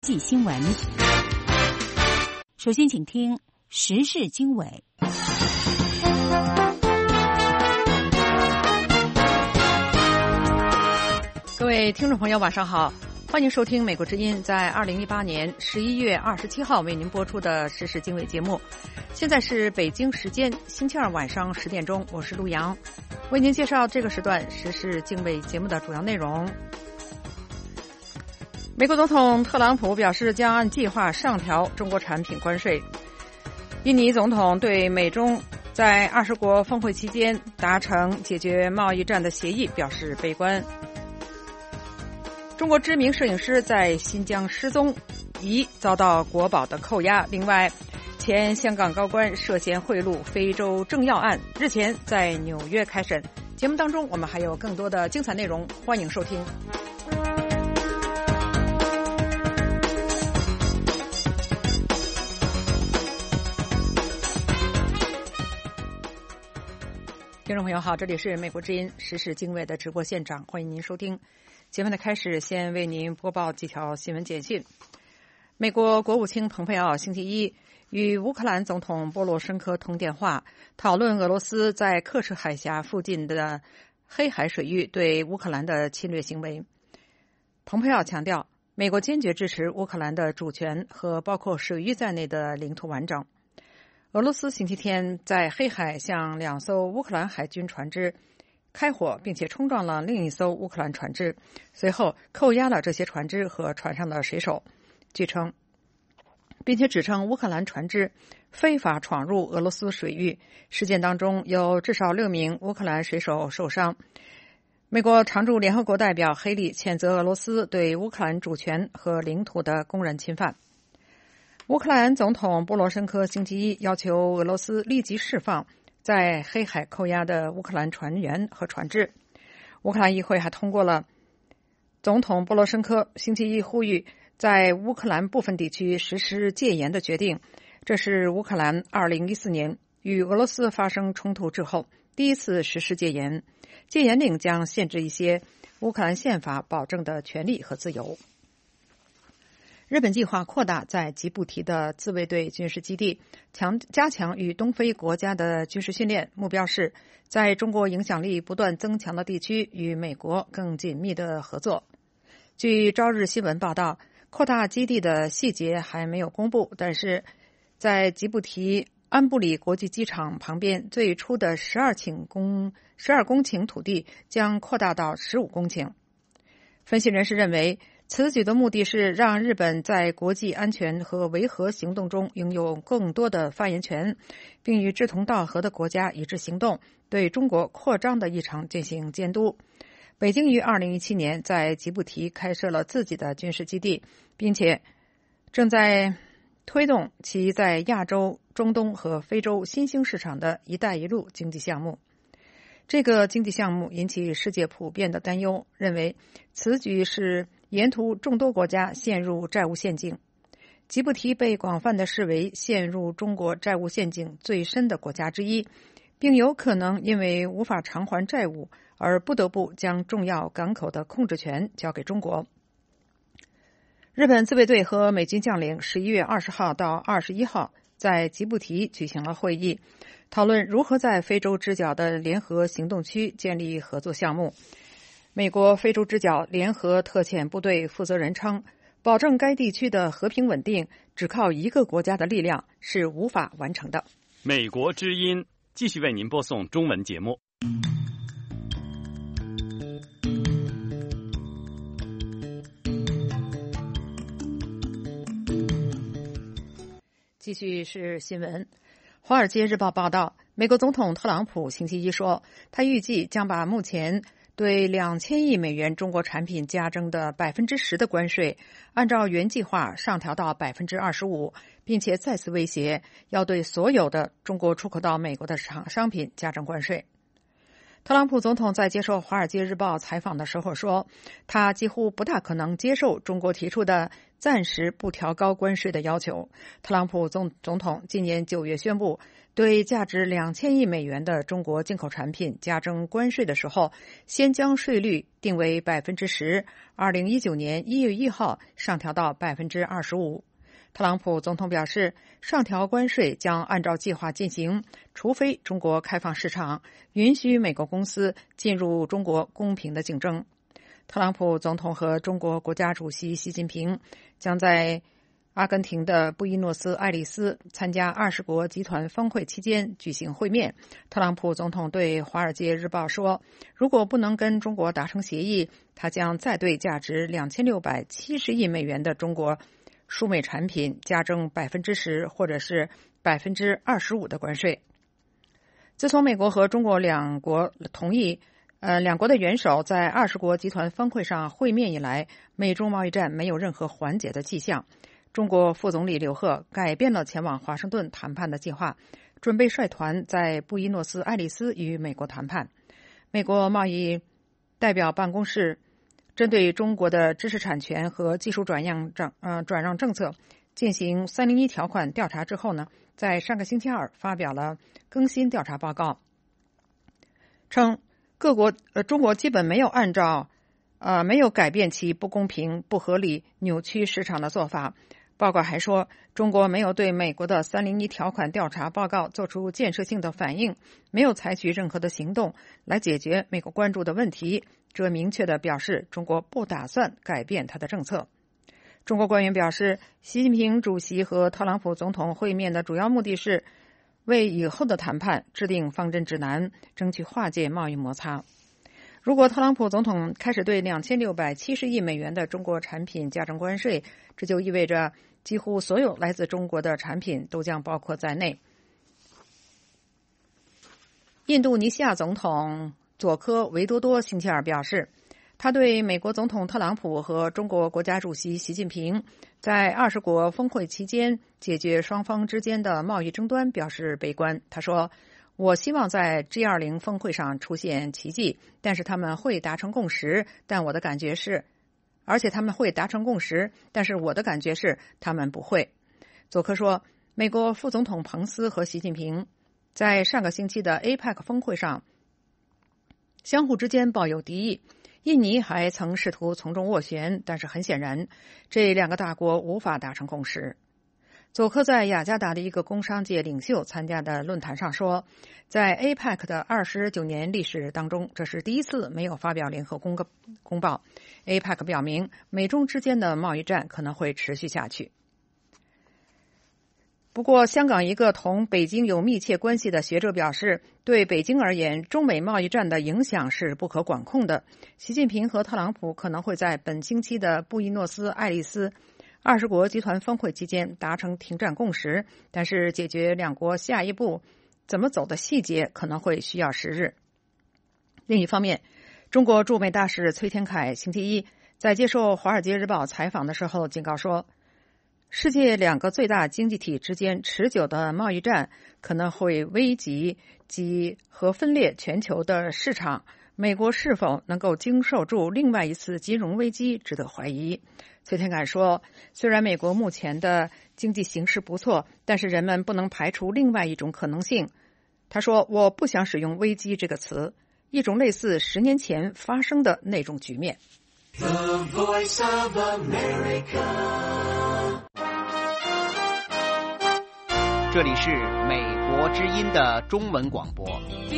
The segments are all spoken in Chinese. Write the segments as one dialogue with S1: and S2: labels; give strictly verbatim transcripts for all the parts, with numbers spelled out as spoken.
S1: 际新闻，首先请听时事经纬。
S2: 各位听众朋友，晚上好，欢迎收听美国之音在二零一八年十一月二十七号为您播出的时事经纬节目。现在是北京时间星期二晚上十点钟，我是陆阳，为您介绍这个时段时事经纬节目的主要内容。美国总统特朗普表示将按计划上调中国产品关税。印尼总统对美中在二十国峰会期间达成解决贸易战的协议表示悲观。中国知名摄影师在新疆失踪，疑遭到国保的扣押。另外，前香港高官涉嫌贿赂非洲政要案日前在纽约开审。节目当中我们还有更多的精彩内容，欢迎收听。听众朋友好，这里是美国之音时事经纬的直播现场，欢迎您收听。节目的开始，先为您播报几条新闻简讯。美国国务卿蓬佩奥星期一与乌克兰总统波罗申科通电话，讨论俄罗斯在刻赤海峡附近的黑海水域对乌克兰的侵略行为。蓬佩奥强调，美国坚决支持乌克兰的主权和包括水域在内的领土完整。俄罗斯星期天在黑海向两艘乌克兰海军船只开火，并且冲撞了另一艘乌克兰船只，随后扣押了这些船只和船上的水手。据称，并且指称乌克兰船只非法闯入俄罗斯水域，事件当中有至少六名乌克兰水手受伤。美国常驻联合国代表黑利谴责俄罗斯对乌克兰主权和领土的公然侵犯。乌克兰总统波罗申科星期一要求俄罗斯立即释放在黑海扣押的乌克兰船员和船只。乌克兰议会还通过了总统波罗申科星期一呼吁在乌克兰部分地区实施戒严的决定，这是乌克兰二零一四年与俄罗斯发生冲突之后第一次实施戒严。戒严令将限制一些乌克兰宪法保证的权利和自由。日本计划扩大在吉布提的自卫队军事基地，强加强与东非国家的军事训练，目标是在中国影响力不断增强的地区与美国更紧密的合作。据朝日新闻报道，扩大基地的细节还没有公布，但是在吉布提安布里国际机场旁边最初的十二公十二公顷土地将扩大到十五公顷。分析人士认为，此举的目的是让日本在国际安全和维和行动中拥有更多的发言权，并与志同道合的国家一致行动，对中国扩张的议程进行监督。北京于二零一七年在吉布提开设了自己的军事基地，并且正在推动其在亚洲、中东和非洲新兴市场的一带一路经济项目。这个经济项目引起世界普遍的担忧，认为此举是沿途众多国家陷入债务陷阱。吉布提被广泛地视为陷入中国债务陷阱最深的国家之一，并有可能因为无法偿还债务而不得不将重要港口的控制权交给中国。日本自卫队和美军将领十一月二十号到二十一号在吉布提举行了会议，讨论如何在非洲之角的联合行动区建立合作项目。美国非洲之角联合特遣部队负责人称，保证该地区的和平稳定只靠一个国家的力量是无法完成的。
S3: 美国之音继续为您播送中文节目。
S2: 继续是新闻。华尔街日报报道，美国总统特朗普星期一说，他预计将把目前对两千亿美元中国产品加征的百分之十的关税，按照原计划上调到百分之二十五，并且再次威胁要对所有的中国出口到美国的商商品加征关税。 特朗普总统在接受《华尔街日报》采访的时候说，他几乎不大可能接受中国提出的暂时不调高关税的要求。特朗普总总统今年九月宣布对价值两千亿美元的中国进口产品加征关税的时候，先将税率定为百分之十，二零一九年一月一号上调到百分之二十五。特朗普总统表示，上调关税将按照计划进行，除非中国开放市场，允许美国公司进入中国公平的竞争。特朗普总统和中国国家主席习近平将在阿根廷的布宜诺斯艾利斯参加二十国集团峰会期间举行会面。特朗普总统对《华尔街日报》说，如果不能跟中国达成协议，他将再对价值两千六百七十亿美元的中国输美产品加征百分之十或者是百分之二十五的关税。自从美国和中国两国同意，呃，两国的元首在二十国集团峰会上会面以来，美中贸易战没有任何缓解的迹象。中国副总理刘鹤改变了前往华盛顿谈判的计划，准备率团在布宜诺斯艾利斯与美国谈判。美国贸易代表办公室针对中国的知识产权和技术转让政呃转让政策进行三零一条款调查之后呢，在上个星期二发表了更新调查报告，称各国呃中国基本没有按照呃没有改变其不公平、不合理、扭曲市场的做法。报告还说，中国没有对美国的三零一条款调查报告做出建设性的反应，没有采取任何的行动来解决美国关注的问题。这明确地表示，中国不打算改变它的政策。中国官员表示，习近平主席和特朗普总统会面的主要目的是为以后的谈判制定方针指南，争取化解贸易摩擦。如果特朗普总统开始对两千六百七十亿美元的中国产品加征关税，这就意味着几乎所有来自中国的产品都将包括在内。印度尼西亚总统佐科维多多星期二表示，他对美国总统特朗普和中国国家主席习近平在二十国峰会期间解决双方之间的贸易争端表示悲观。他说，我希望在 G 二十 峰会上出现奇迹，但是他们会达成共识，但我的感觉是，而且他们会达成共识，但是我的感觉是他们不会。佐科说，美国副总统彭斯和习近平在上个星期的 A P E C 峰会上相互之间抱有敌意，印尼还曾试图从中斡旋，但是很显然，这两个大国无法达成共识。佐科在雅加达的一个工商界领袖参加的论坛上说，在 A P E C 的二十九年历史当中，这是第一次没有发表联合公告公报。A P E C 表明，美中之间的贸易战可能会持续下去。不过，香港一个同北京有密切关系的学者表示，对北京而言，中美贸易战的影响是不可管控的。习近平和特朗普可能会在本星期的布宜诺斯艾利斯二十国集团峰会期间达成停战共识，但是解决两国下一步怎么走的细节可能会需要时日。另一方面，中国驻美大使崔天凯星期一在接受《华尔街日报》采访的时候警告说，世界两个最大经济体之间持久的贸易战可能会危及及和分裂全球的市场，美国是否能够经受住另外一次金融危机值得怀疑。崔天凯说，虽然美国目前的经济形势不错，但是人们不能排除另外一种可能性。他说，我不想使用危机这个词，一种类似十年前发生的那种局面。
S4: The Voice of America。
S5: 这里是美国之音的中文广播。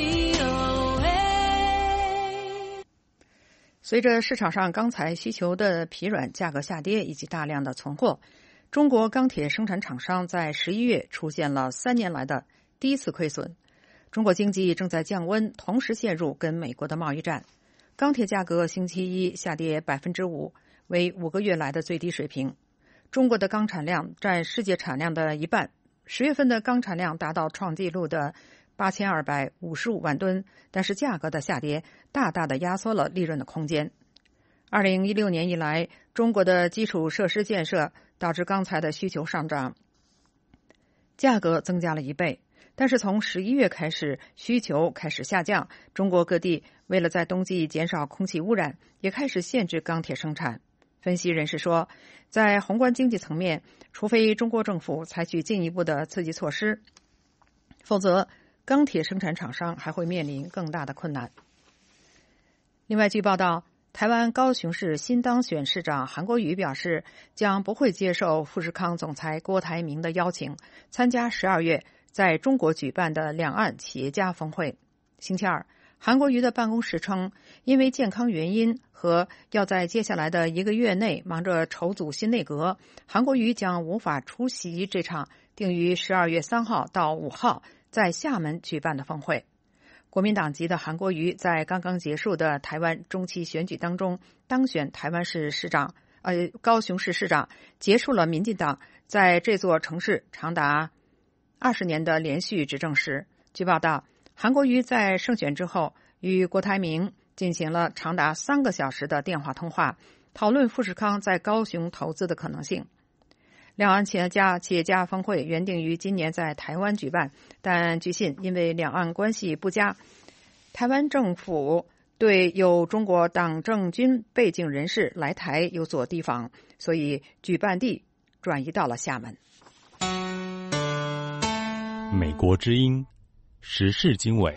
S2: 随着市场上钢材需求的疲软，价格下跌以及大量的存货，中国钢铁生产厂商在十一月出现了三年来的第一次亏损。中国经济正在降温，同时陷入跟美国的贸易战。钢铁价格星期一下跌百分之五，为五个月来的最低水平。中国的钢产量占世界产量的一半。十月份的钢产量达到创纪录的八千二百五十五万吨，但是价格的下跌大大的压缩了利润的空间。二零一六年以来，中国的基础设施建设导致钢材的需求上涨，价格增加了一倍。 但是从十一月开始，需求开始下降，中国各地为了在冬季减少空气污染，也开始限制钢铁生产。分析人士说，在宏观经济层面，除非中国政府采取进一步的刺激措施，否则钢铁生产厂商还会面临更大的困难。另外，据报道，台湾高雄市新当选市长韩国瑜表示，将不会接受富士康总裁郭台铭的邀请，参加十二月在中国举办的两岸企业家峰会。星期二，韩国瑜的办公室称，因为健康原因和要在接下来的一个月内忙着筹组新内阁，韩国瑜将无法出席这场定于十二月三号到五号在厦门举办的峰会。国民党籍的韩国瑜在刚刚结束的台湾中期选举当中当选台湾市市长，呃，高雄市市长，结束了民进党在这座城市长达二十年的连续执政时。据报道，韩国瑜在胜选之后与郭台铭进行了长达三个小时的电话通话，讨论富士康在高雄投资的可能性。两岸企业家企业家峰会原定于今年在台湾举办，但据信因为两岸关系不佳，台湾政府对有中国党政军背景人士来台有所提防，所以举办地转移到了厦门。
S3: 美国之音时事经纬。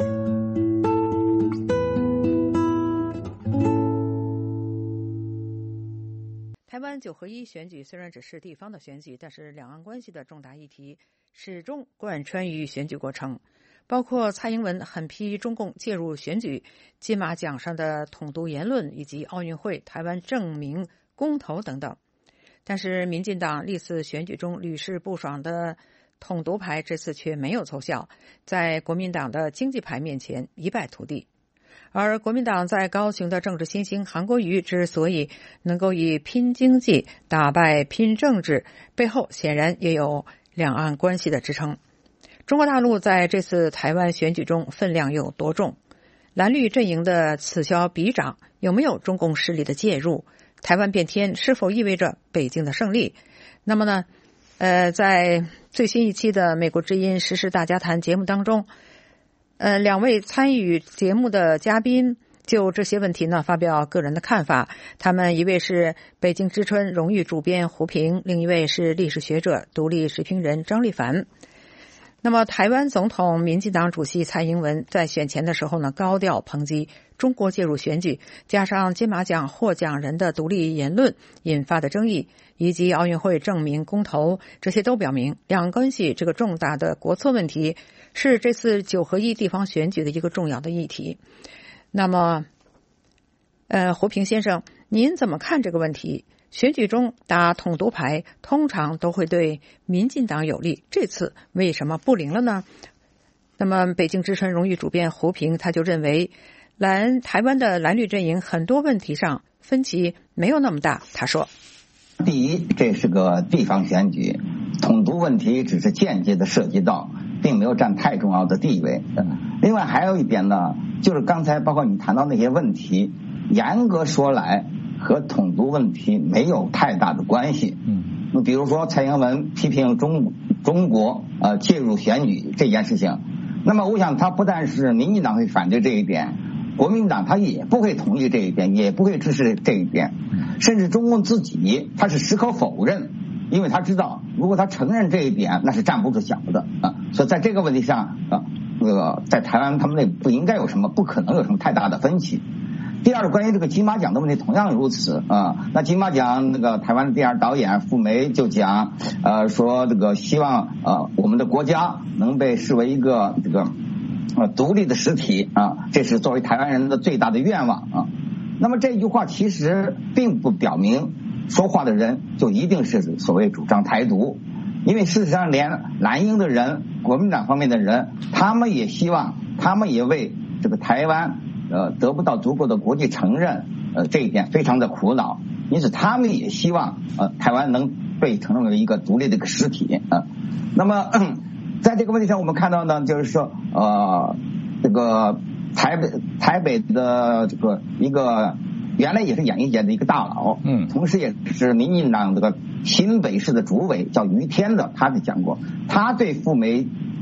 S2: 台湾九合一选举虽然只是地方的选举，但是两岸关系的重大议题始终贯穿于选举过程，包括蔡英文狠批中共介入选举、金马奖上的统独言论，以及奥运会、台湾证明公投等等。但是民进党历次选举中屡试不爽的统独牌这次却没有奏效，在国民党的经济牌面前一败涂地。而国民党在高雄的政治新星韩国瑜之所以能够以拼经济打败拼政治，背后显然也有两岸关系的支撑。中国大陆在这次台湾选举中分量有多重？蓝绿阵营的此消彼长，有没有中共势力的介入？台湾变天是否意味着北京的胜利？那么呢，呃，在最新一期的美国之音时事大家谈节目当中，呃，两位参与节目的嘉宾就这些问题呢发表个人的看法。他们一位是北京之春荣誉主编胡平，另一位是历史学者、独立时评人张立凡。那么台湾总统民进党主席蔡英文在选前的时候呢，高调抨击中国介入选举，加上金马奖获奖人的独立言论引发的争议，以及奥运会证明公投，这些都表明两岸关系这个重大的国策问题是这次九合一地方选举的一个重要的议题。那么呃，胡平先生，您怎么看这个问题？选举中打统独牌通常都会对民进党有利，这次为什么不灵了呢？那么北京之春荣誉主编胡平他就认为，蓝台湾的蓝绿阵营很多问题上分歧没有那么大。他说，
S6: 第一，这是个地方选举，统独问题只是间接的涉及到，并没有占太重要的地位。另外还有一点呢，就是刚才包括你谈到那些问题，严格说来和统独问题没有太大的关系。嗯，比如说蔡英文批评中中国呃介入选举这件事情，那么我想他不但是民进党会反对这一点，国民党他也不会同意这一点，也不会支持这一点，甚至中共自己他是矢口否认，因为他知道如果他承认这一点，那是站不住脚的啊。所以在这个问题上啊，那个在台湾他们内不应该有什么，不可能有什么太大的分歧。第二，关于这个金马奖的问题同样如此啊。那金马奖那个台湾的电影导演傅梅就讲，呃，说这个希望呃我们的国家能被视为一个这个呃独立的实体啊，这是作为台湾人的最大的愿望啊。那么这句话其实并不表明说话的人就一定是所谓主张台独，因为事实上连蓝营的人、国民党方面的人，他们也希望，他们也为这个台湾呃，得不到足够的国际承认，呃，这一点非常的苦恼，因此他们也希望呃台湾能被承认为一个独立的一个实体啊、呃。那么在这个问题上，我们看到呢，就是说呃，这个台北台北的这个一个原来也是演艺界的一个大佬，嗯，同时也是民进党这个新北市的主委叫于天的，他就讲过，他对傅梅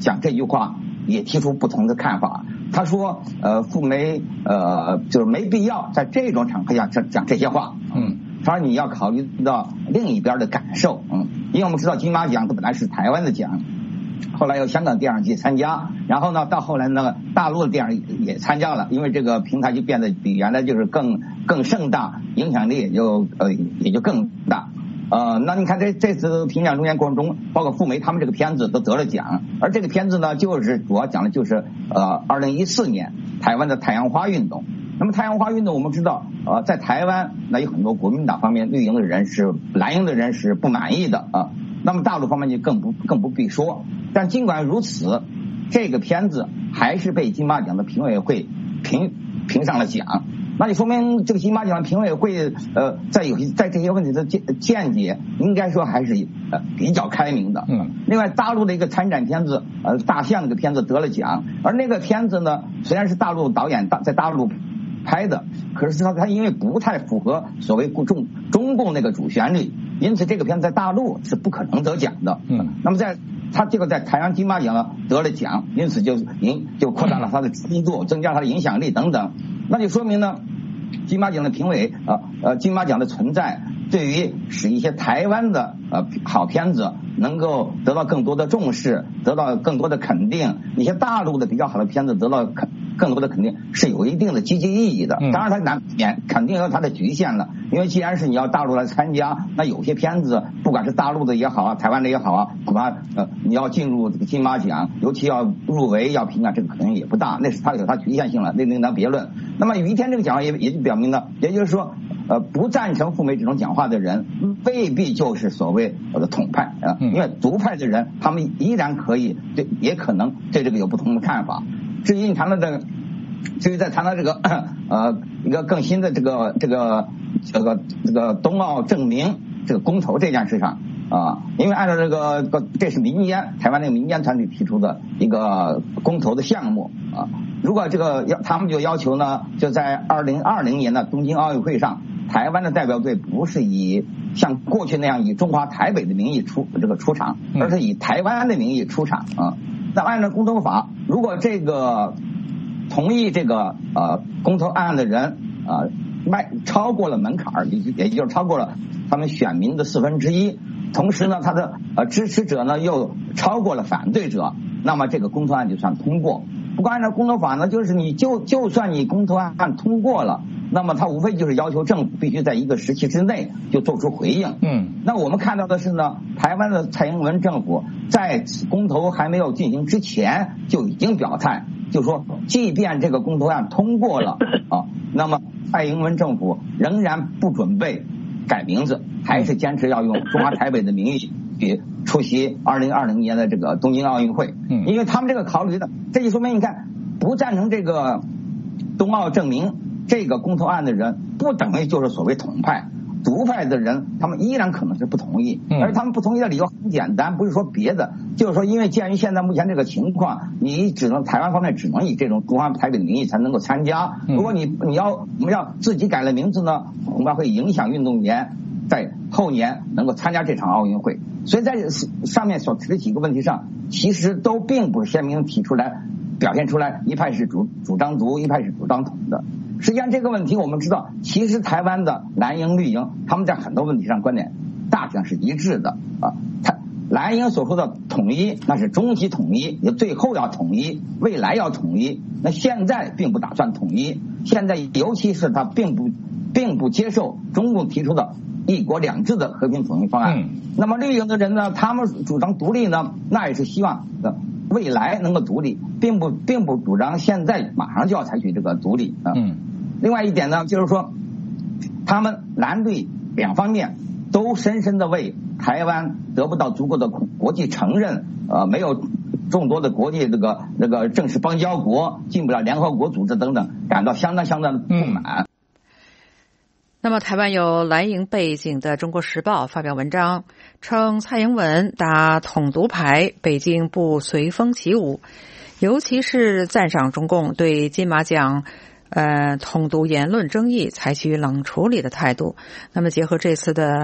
S6: 讲这句话也提出不同的看法。他说，呃，傅梅呃就是没必要在这种场合下讲讲这些话。嗯，他说你要考虑到另一边的感受。嗯，因为我们知道金马奖它本来是台湾的奖。后来有香港电影节参加，然后呢，到后来呢，大陆的电影也参加了，因为这个平台就变得比原来就是更更盛大，影响力也就呃也就更大。呃，那你看这这次评奖中间过程中，包括傅梅他们这个片子都得了奖，而这个片子呢，就是主要讲的就是呃二零一四年台湾的太阳花运动。那么太阳花运动我们知道，呃，在台湾那有很多国民党方面绿营的人是蓝营的人是不满意的啊。呃那么大陆方面就更不更不必说，但尽管如此，这个片子还是被金马奖的评委会评评上了奖。那就说明这个金马奖评委会呃在有在这些问题的见见解，应该说还是呃比较开明的。嗯。另外，大陆的一个参展片子呃大象这个片子得了奖，而那个片子呢虽然是大陆导演大在大陆拍的，可是他他因为不太符合所谓中中共那个主旋律，因此这个片子在大陆是不可能得奖的。嗯，那么在他这个在台湾金马奖呢得了奖，因此就影就扩大了他的知名度，增加他的影响力等等。那就说明呢，金马奖的评委呃呃金马奖的存在，对于使一些台湾的呃好片子能够得到更多的重视，得到更多的肯定，一些大陆的比较好的片子得到肯更多的肯定，是有一定的积极意义的。当然它难免肯定有它的局限了，因为既然是你要大陆来参加，那有些片子不管是大陆的也好啊，台湾的也好啊，恐怕呃你要进入这个金马奖，尤其要入围要评啊，这个可能也不大，那是它有它局限性了，那另当别论。那么于天这个讲话也也就表明了，也就是说呃不赞成傅梅这种讲话的人未必就是所谓的统派啊、呃，因为独派的人他们依然可以对也可能对这个有不同的看法。至于你谈到这个，至于再谈到这个呃一个更新的这个这个这个这个冬奥证明这个公投这件事上啊，因为按照这个这是民间台湾那个民间团体提出的一个公投的项目啊，如果这个要他们就要求呢，就在二零二零年的东京奥运会上，台湾的代表队不是以像过去那样以中华台北的名义出这个出场，而是以台湾的名义出场啊。那按照公投法，如果这个同意这个呃公投案的人啊迈超过了门槛，也也就是超过了他们选民的四分之一，同时呢他的呃支持者呢又超过了反对者，那么这个公投案就算通过。不过按照公投法呢，就是你就就算你公投案通过了，那么它无非就是要求政府必须在一个时期之内就做出回应。嗯，那我们看到的是呢，台湾的蔡英文政府在此公投还没有进行之前就已经表态，就说即便这个公投案通过了啊，那么蔡英文政府仍然不准备改名字，还是坚持要用中华台北的名义去出席二零二零年的这个东京奥运会。嗯，因为他们这个考虑的，这就说明你看不赞成这个冬奥证明这个公投案的人，不等于就是所谓统派。独派的人他们依然可能是不同意，而他们不同意的理由很简单，不是说别的，就是说因为鉴于现在目前这个情况，你只能台湾方面只能以这种中华台北的名义才能够参加，如果你你要我们要自己改了名字呢，恐怕会影响运动员在后年能够参加这场奥运会。所以在上面所提的几个问题上，其实都并不是鲜明提出来表现出来一派是主主张独，一派是主张统的。实际上这个问题我们知道，其实台湾的蓝营绿营他们在很多问题上观点大体上是一致的啊。他蓝营所说的统一那是终极统一，也最后要统一，未来要统一，那现在并不打算统一，现在尤其是他并不并不接受中共提出的一国两制的和平统一方案。嗯、那么绿营的人呢，他们主张独立呢，那也是希望的未来能够独立，并不并不主张现在马上就要采取这个独立啊。嗯。另外一点呢，就是说，他们蓝绿两方面都深深的为台湾得不到足够的国际承认，呃，没有众多的国际这个这个正式邦交国，进不了联合国组织等等，感到相当相当的不满。嗯、
S2: 那么，台湾有蓝营背景的《中国时报》发表文章，称蔡英文打统独牌，北京不随风起舞，尤其是赞赏中共对金马奖呃，统独言论争议采取冷处理的态度。那么结合这次的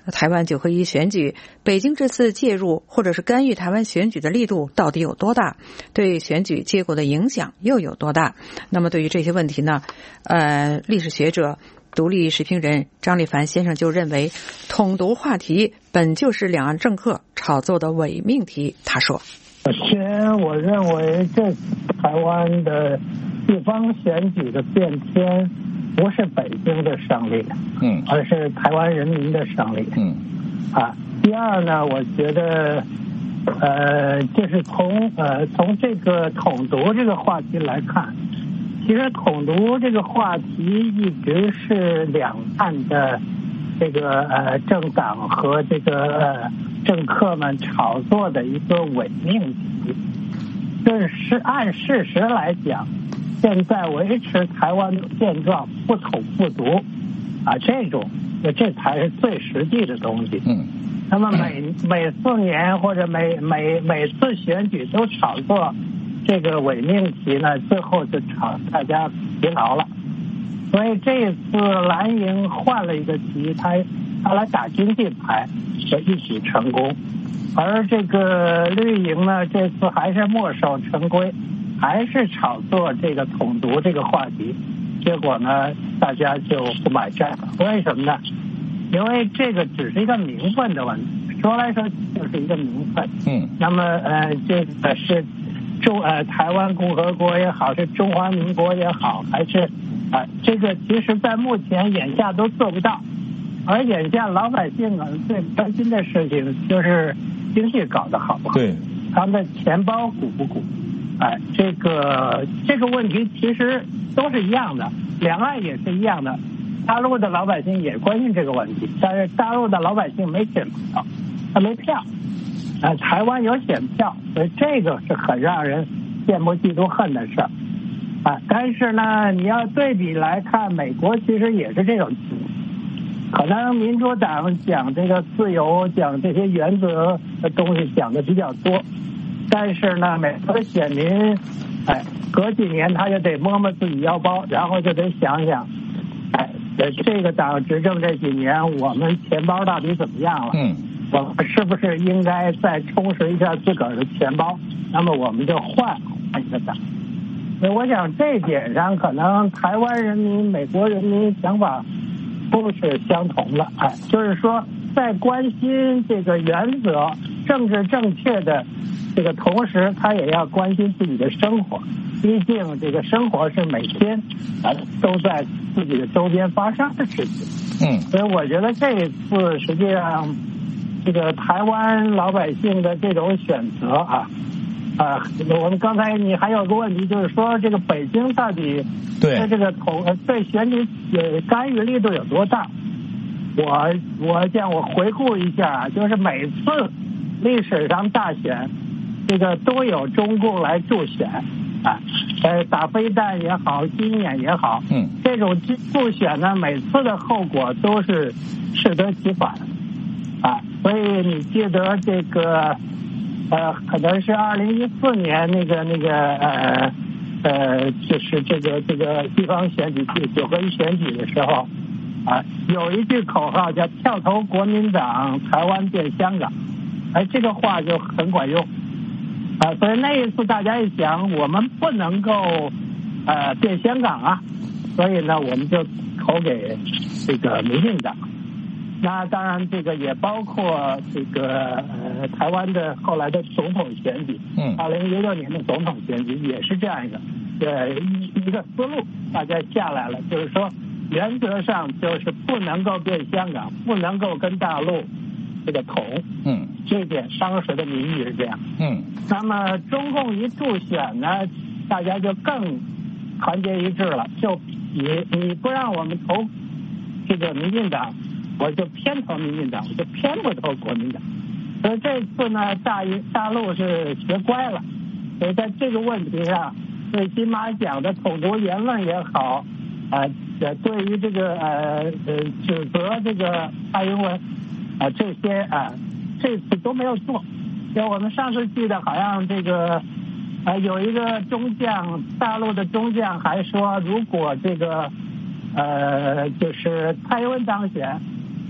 S2: 台湾九合一选举，北京这次介入或者是干预台湾选举的力度到底有多大？对选举结果的影响又有多大？那么对于这些问题呢，呃，历史学者、独立时评人张立凡先生就认为，统独话题本就是两岸政客炒作的伪命题。他说：“
S7: 首先，我认为这次台湾的地方选举的变天，不是北京的胜利，嗯，而是台湾人民的胜利，嗯，啊。第二呢，我觉得，呃，就是从呃从这个统独这个话题来看，其实统独这个话题一直是两岸的这个呃政党和这个呃政客们炒作的一个伪命题。这是按事实来讲，现在维持台湾的现状不统不独啊，这种这才是最实际的东西。嗯，那么每每四年或者每每每次选举都炒作这个伪命题呢，最后就炒大家疲劳了。所以这一次蓝营换了一个题，他他来打经济牌，就一举成功。而这个绿营呢，这次还是墨守成规，还是炒作这个统独这个话题，结果呢，大家就不买账了。为什么呢？因为这个只是一个名分的问题，说来说去就是一个名分。嗯，那么呃，这个是中呃台湾共和国也好，是中华民国也好，还是啊、呃，这个其实在目前眼下都做不到。而眼下老百姓啊最担心的事情就是经济搞得好不好，对，他们的钱包鼓不鼓？哎，这个这个问题其实都是一样的，两岸也是一样的。大陆的老百姓也关心这个问题，但是大陆的老百姓没选票，他没票，呃，台湾有选票，所以这个是很让人羡慕嫉妒恨的事儿啊。但是呢，你要对比来看，美国其实也是这种情况。可能民主党讲这个自由，讲这些原则的东西讲的比较多，但是呢，美国的选民，哎，隔几年他就得摸摸自己腰包，然后就得想想，哎，这个党执政这几年，我们钱包到底怎么样了？嗯，我们是不是应该再充实一下自个儿的钱包？那么我们就换换一个党。所以我想这一点上，可能台湾人民、美国人民想法都是相同的，哎，就是说在关心这个原则、政治正确的这个同时，他也要关心自己的生活。毕竟这个生活是每天啊都在自己的周边发生的事情。嗯，所以我觉得这一次实际上这个台湾老百姓的这种选择啊。啊，我们刚才你还有个问题，就是说这个北京到底对这个统对选举呃干预力度有多大？我我讲我回顾一下，就是每次历史上大选，这个都有中共来助选啊，呃打飞弹也好，军演也好，嗯，这种助选呢，每次的后果都是适得其反啊，所以你记得这个。呃，可能是二零一四年那个那个呃呃，就是这个这个地方选举九合一选举的时候啊，有一句口号叫“跳投国民党，台湾变香港”，哎，这个话就很管用啊。所以那一次大家一想，我们不能够呃变香港啊，所以呢，我们就投给这个民进党。那当然，这个也包括这个呃台湾的后来的总统选举，嗯，二零一六年的总统选举也是这样一个呃一一个思路，大家下来了，就是说原则上就是不能够变香港，不能够跟大陆这个统，嗯，这点当时的民意是这样，嗯，那么中共一助选呢，大家就更团结一致了，就你你不让我们投这个民进党。我就偏投民进党，我就偏不投国民党。所以这次呢，大大陆是学乖了。所以在这个问题上，对金马奖的统独言论也好，啊、呃，对于这个呃呃指责这个蔡英文啊、呃、这些啊、呃，这次都没有做。就我们上次记得好像这个呃有一个中将，大陆的中将还说，如果这个呃就是蔡英文当选。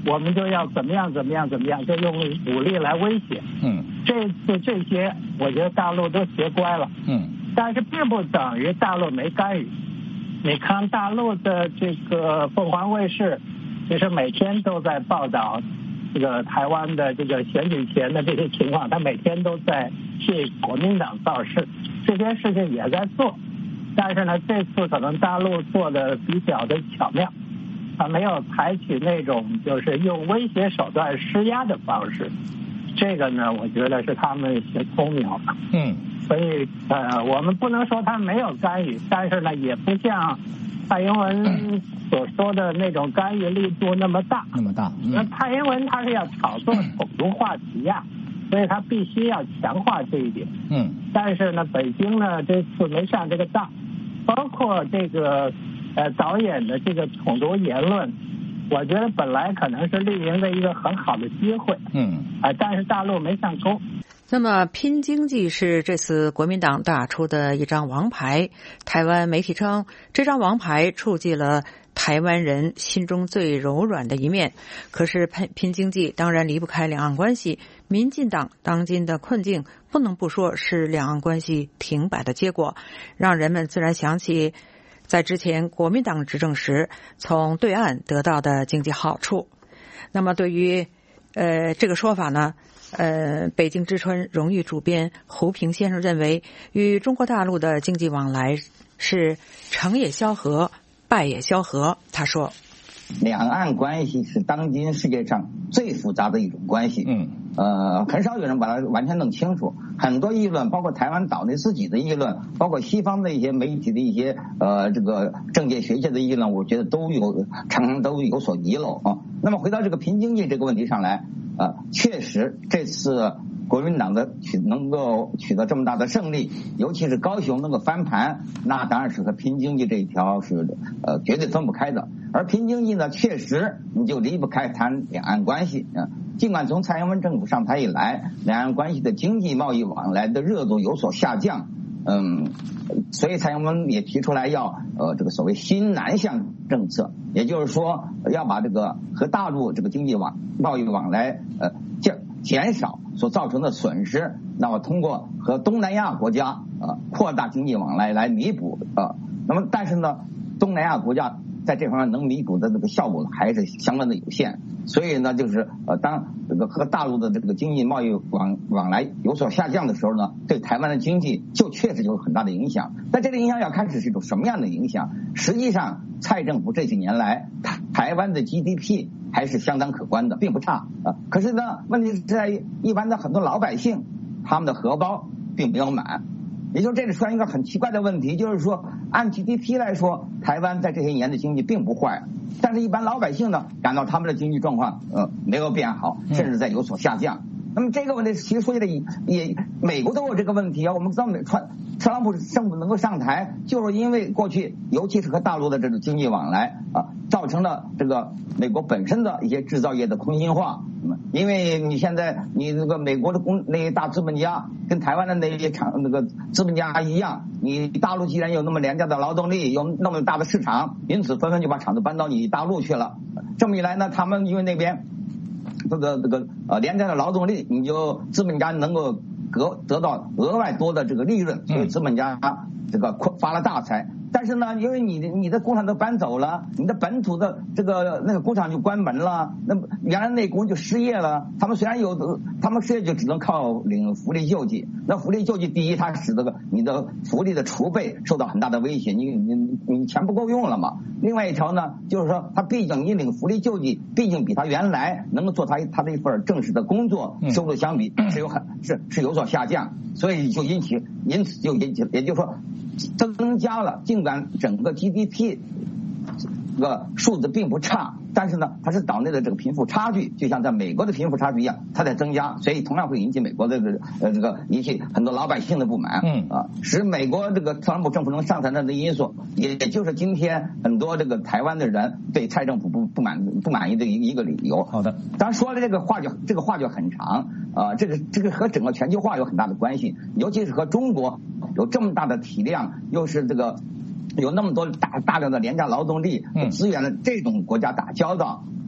S7: 我们就要怎么样怎么样怎么样，就用武力来威胁。
S8: 嗯，
S7: 这次这些我觉得大陆都学乖了。
S8: 嗯，
S7: 但是并不等于大陆没干预。你看大陆的这个凤凰卫视，其实每天都在报道这个台湾的这个选举前的这些情况，他每天都在替国民党造势，这件事情也在做。但是呢，这次可能大陆做的比较的巧妙，他没有采取那种就是用威胁手段施压的方式。这个呢，我觉得是他们学聪明了。
S8: 嗯。
S7: 所以呃，我们不能说他没有干预，但是呢，也不像蔡英文所说的那种干预力度那么大。
S8: 那么大。
S7: 那、嗯、蔡英文他是要炒作统独话题呀、啊，所以他必须要强化这一点。
S8: 嗯。
S7: 但是呢，北京呢这次没上这个当，包括这个呃导演的这个统独言论，我觉得本来可能是绿营的一个很好的机会。
S8: 嗯。
S7: 啊、呃，但是大陆没上钩。
S2: 那么拼经济是这次国民党打出的一张王牌，台湾媒体称这张王牌触及了台湾人心中最柔软的一面。可是拼拼经济当然离不开两岸关系，民进党当今的困境不能不说是两岸关系停摆的结果，让人们自然想起在之前国民党执政时从对岸得到的经济好处。那么对于呃这个说法呢，呃，北京之春荣誉主编胡平先生认为，与中国大陆的经济往来是成也萧何，败也萧何。他说，
S6: 两岸关系是当今世界上最复杂的一种关系。
S8: 嗯，
S6: 呃，很少有人把它完全弄清楚。很多议论，包括台湾岛内自己的议论，包括西方的一些媒体的一些呃这个政界学界的议论，我觉得都有常常都有所遗漏啊。那么回到这个拼经济这个问题上来。呃，确实，这次国民党的取能够取得这么大的胜利，尤其是高雄能够翻盘，那当然是和拼经济这一条是呃绝对分不开的。而拼经济呢，确实你就离不开谈两岸关系啊。尽管从蔡英文政府上台以来，两岸关系的经济贸易往来的热度有所下降。嗯，所以蔡英文也提出来要呃这个所谓新南向政策，也就是说要把这个和大陆这个经济往贸易往来呃减减少所造成的损失，那么通过和东南亚国家呃扩大经济往来来弥补呃，那么但是呢，东南亚国家在这方面能弥补的这个效果还是相当的有限。所以呢，就是呃，当这个和大陆的这个经济贸易往往来有所下降的时候呢，对台湾的经济就确实有很大的影响。但这个影响要看是是一种什么样的影响。实际上，蔡政府这几年来，台湾的 G D P 还是相当可观的，并不差啊。可是呢，问题是在一般的很多老百姓，他们的荷包并没有满。也就这里出现一个很奇怪的问题，就是说按 G D P 来说，台湾在这些年的经济并不坏，但是一般老百姓呢感到他们的经济状况呃没有变好，甚至在有所下降。那么这个问题其实说起来也也美国都有这个问题啊。我们知道美川特朗普政府能够上台，就是因为过去尤其是和大陆的这种经济往来啊，造成了这个美国本身的一些制造业的空心化。因为你现在你那个美国的公那些大资本家跟台湾的那些厂那个资本家一样，你大陆既然有那么廉价的劳动力，有那么大的市场，因此纷纷就把厂子搬到你大陆去了。这么一来呢，他们因为那边这个这个呃廉价的劳动力，你就资本家能够得得到额外多的这个利润，所以资本家这个发了大财。但是呢，因为你的你的工厂都搬走了，你的本土的这个那个工厂就关门了，那么原来那工人就失业了。他们虽然有，他们失业就只能靠领福利救济。那福利救济，第一，它使得个你的福利的储备受到很大的威胁，你你你钱不够用了嘛。另外一条呢，就是说，他毕竟你领福利救济，毕竟比他原来能够做他他的一份正式的工作收入相比是有很是是有所下降，所以就引起因此就引起，也就是说增加了，尽管整个 G D P 这个数字并不差，但是呢，它是岛内的这个贫富差距，就像在美国的贫富差距一样，它在增加，所以同样会引起美国的这个呃这个引起很多老百姓的不满，嗯啊，使美国这个特朗普政府能上台的因素，也就是今天很多这个台湾的人对蔡政府不不满不满意的一个理由。
S8: 好的，
S6: 当然说了这个话就这个话就很长啊，这个这个和整个全球化有很大的关系，尤其是和中国有这么大的体量，又是这个。有那么多大大量的廉价劳动力资源的这种国家打交道，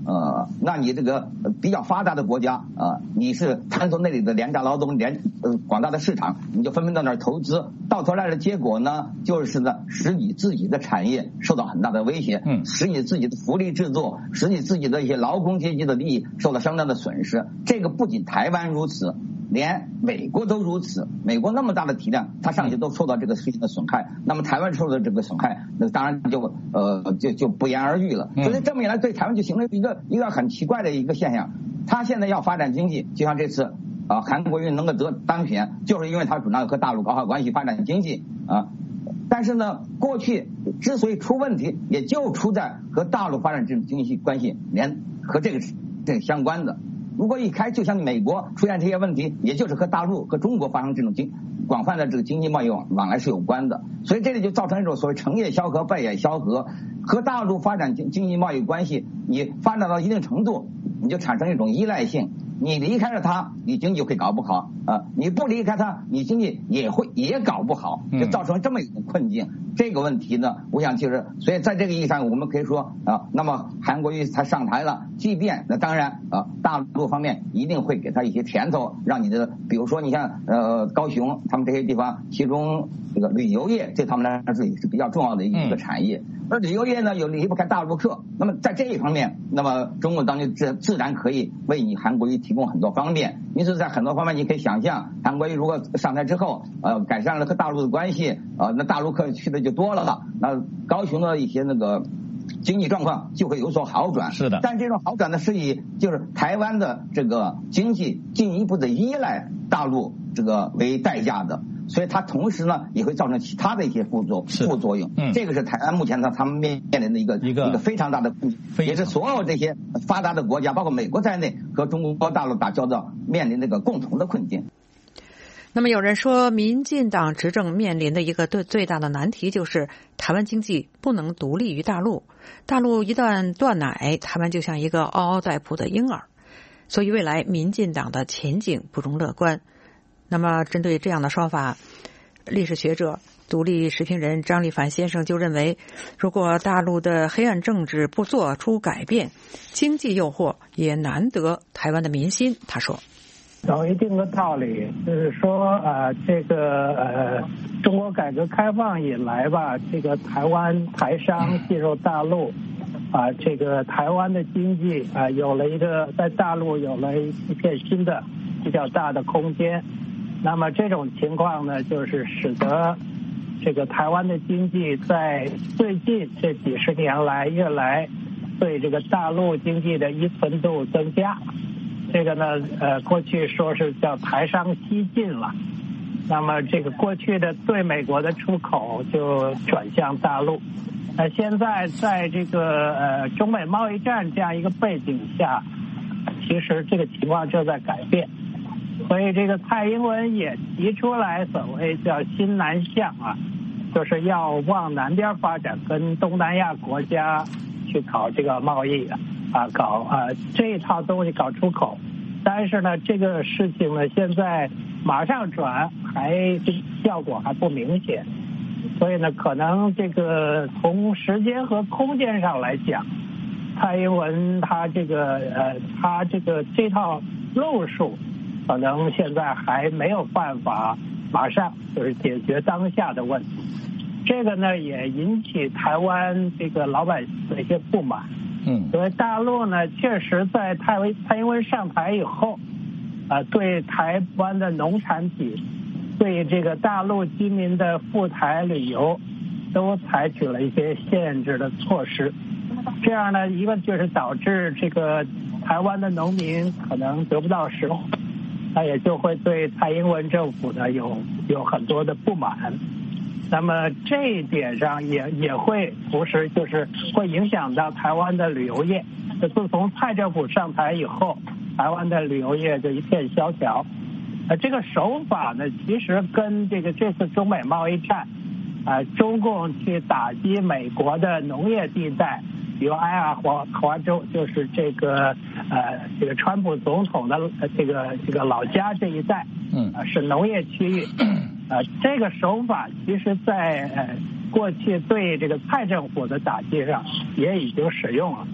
S6: 呃，那你这个比较发达的国家啊、呃，你是探索那里的廉价劳动、廉呃广大的市场，你就纷纷到那儿投资，到头来的结果呢，就是呢，使你自己的产业受到很大的威胁，嗯，使你自己的福利制度，使你自己的一些劳工阶级的利益受到相当的损失。这个不仅台湾如此，连美国都如此。美国那么大的体量，它上去都受到这个事情的损害，那么台湾受到这个损害，那当然就呃就就不言而喻了。所以这么一来，对台湾就形成一个一个很奇怪的一个现象。他现在要发展经济，就像这次啊韩国瑜能够得当选，就是因为他主张和大陆搞好关系，发展经济啊。但是呢，过去之所以出问题，也就出在和大陆发展这种经济关系连和这个这个相关的。如果一开就像美国出现这些问题，也就是和大陆和中国发生这种经广泛的这个经济贸易往往来是有关的，所以这里就造成一种所谓成也萧何败也萧何。和大陆发展经经济贸易关系，你发展到一定程度，你就产生一种依赖性。你离开了它，你经济会搞不好啊；你不离开它，你经济也会也搞不好，就造成这么一种困境。嗯、这个问题呢，我想其实，所以在这个意义上，我们可以说啊，那么韩国瑜他上台了，即便那当然啊，大陆方面一定会给他一些甜头，让你的，比如说你像呃高雄他们这些地方，其中这个旅游业对他们来说也是比较重要的一个产业。嗯而旅游业呢，又离不开大陆客，那么在这一方面，那么中国当局自自然可以为你韩国瑜提供很多方便。因此，在很多方面，你可以想象，韩国瑜如果上台之后，呃，改善了和大陆的关系，呃，那大陆客去的就多了，那高雄的一些那个经济状况就会有所好转。
S8: 是的，
S6: 但这种好转呢，是以就是台湾的这个经济进一步的依赖大陆这个为代价的。所以它同时呢也会造成其他的一些副作副作用，嗯，这个是台湾目前呢他们面临的一个一个一个非常大的困境，也是所有这些发达的国家，包括美国在内和中国大陆打交道面临这个共同的困境。
S2: 那么有人说，民进党执政面临的一个最最大的难题就是台湾经济不能独立于大陆，大陆一旦断奶，台湾就像一个嗷嗷待哺的婴儿，所以未来民进党的前景不容乐观。那么针对这样的说法，历史学者、独立时评人张立凡先生就认为，如果大陆的黑暗政治不做出改变，经济诱惑也难得台湾的民心。他说
S7: 有一定的道理，就是说呃这个呃中国改革开放以来吧，这个台湾台商进入大陆啊、呃、这个台湾的经济啊、呃、有了一个在大陆有了一片新的比较大的空间。那么这种情况呢，就是使得这个台湾的经济在最近这几十年来越来对这个大陆经济的依存度增加。这个呢，呃，过去说是叫台商西进了。那么这个过去的对美国的出口就转向大陆。那现在在这个呃中美贸易战这样一个背景下，其实这个情况正在改变。所以这个蔡英文也提出来所谓叫新南向啊，就是要往南边发展，跟东南亚国家去搞这个贸易啊，搞啊这一套东西搞出口。但是呢，这个事情呢，现在马上转还这效果还不明显，所以呢，可能这个从时间和空间上来讲，蔡英文他这个呃他这个这套路数。可能现在还没有办法马上就是解决当下的问题，这个呢也引起台湾这个老百姓的一些不满。嗯，因为大陆呢确实在蔡蔡英文上台以后，啊、呃，对台湾的农产品，对这个大陆居民的赴台旅游，都采取了一些限制的措施。这样呢，一个就是导致这个台湾的农民可能得不到食物。他也就会对蔡英文政府呢有有很多的不满，那么这一点上也也会同时就是会影响到台湾的旅游业。自从蔡政府上台以后，台湾的旅游业就一片萧条。呃，这个手法呢，其实跟这个这次中美贸易战，啊、呃，中共去打击美国的农业地带。比如埃尔华华州，就是这个呃这个川普总统的这个这个老家这一带，嗯，啊、呃、是农业区域，呃这个手法其实在呃过去对这个蔡政府的打击上也已经使用了，